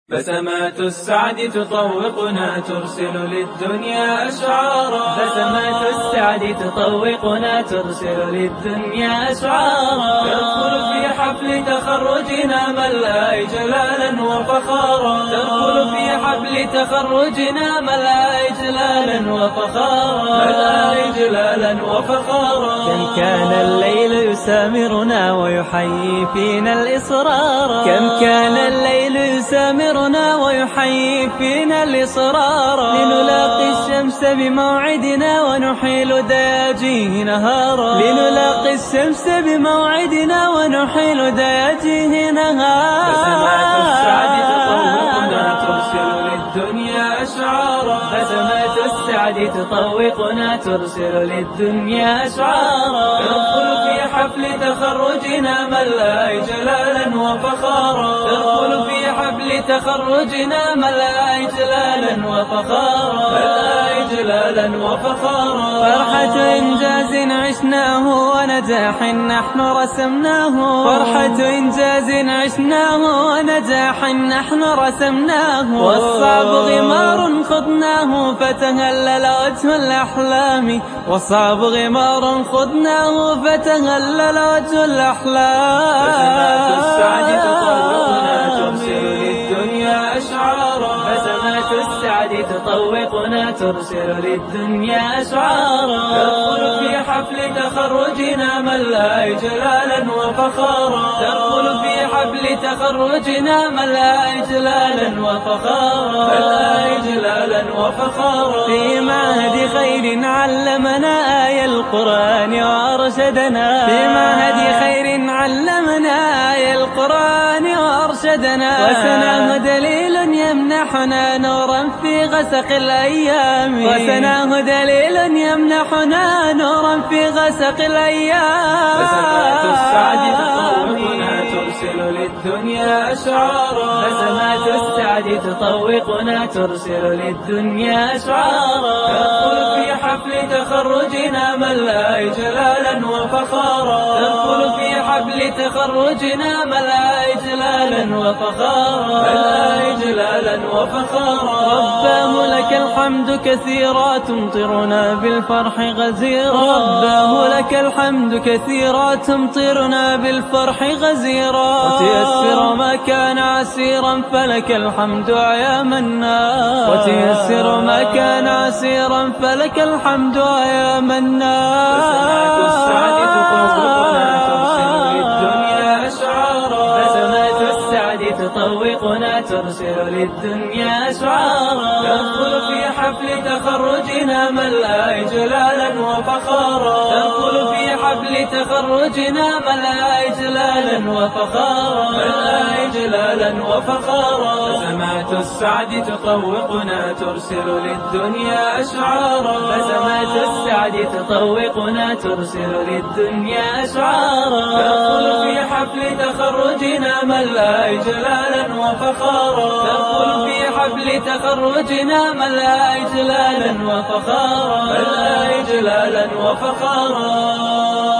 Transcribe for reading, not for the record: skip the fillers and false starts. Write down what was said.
بسمات السعد تطوقنا ترسل للدنيا أشعارا. بسمات السعد تطوقنا ترسل للدنيا أشعارا. تدخل في حفل تخرجنا ملأ إجلالا وفخارا. تدخل في حفل تخرجنا ملأ إجلالا وفخارا. ملأ إجلالا وفخارا. كم كان الليل يسامرنا ويحيي فينا الإصرار. كم كان الليل يسامرنا ويحيي فينا الإصرار. لنلاقي الشمس بموعدنا ونحيل دياجيه نهارا. لنلاقي الشمس بموعدنا ونحيل دياجيه نهارا. بسمات السعد تطوقنا ترسل للدنيا أشعارا. بسمات السعد تطوقنا ترسل للدنيا أشعارا. تدخل في حفل تخرجنا ملأ إجلالا وفخارا. تدخل في حفل تخرجنا ملأ إجلالا وفخارا. ملأ إجلالا وفخارا. فرحة إنجاز عشناه ونجاح نحن رسمناه. فرحة إنجاز عشناه ونجاح نحن رسمناه. والصعب غمار خضناه فتهلل وجه الأحلام. والصعب غمار خضناه فتهلل وجه الأحلام. بسمات السعد تطوقنا ترسل للدنيا أشعارا. بسمات السعد تطوقنا ترسل للدنيا أشعارا. تدخل في حفل تخرجنا ملأ إجلالا وفخارا. تدخل في حفل تخرجنا ملأ إجلالا وفخارا. ملأ إجلالا وفخارا. في معهد خير علمنا آي القرآن وأرشدنا. في معهد خير علمنا آي القرآن وأرشدنا. وسناه دليل يمنحنا نورا في غسق الأيام. وسناه دليل يمنحنا نورا في غسق الأيام. بسمات السعد تطوقنا ترسل للدنيا أشعارا. بسمات السعد تطوقنا ترسل للدنيا أشعارا. تدخل في حفل تخرجنا ملأ إجلالا وفخارا. تدخل في حفل تخرجنا ملأ إجلالا وفخارا. ملأ إجلالا وفخارا. رباه لك الحمد كثيرا تمطرنا بالفرح غزيرا. رباه لك الحمد كثيرا تمطرنا بالفرح غزيرا. وتيسر ما كان عسيرا فلك الحمد يا منان. وتيسر ما كان عسيرا فلك الحمد يا منان. بسمات السعد تطوقنا ترسل للدنيا أشعارا. بسمات السعد تطوقنا ترسل للدنيا أشعارا. تدخل في حفل تخرجنا ملأ إجلالا وفخارا. تدخل في حفل تخرجنا ملأ إجلالا وفخارا. ملأ إجلالا وفخارا. بسمات السعد تطوقنا ترسل للدنيا أشعارا. بسمات السعد تطوقنا ترسل للدنيا أشعارا. تدخل في حفل تخرجنا ملأ إجلالا وفخارا. تدخل في حفل تخرجنا ملأ إجلالا وفخارا. ملأ إجلالا وفخارا.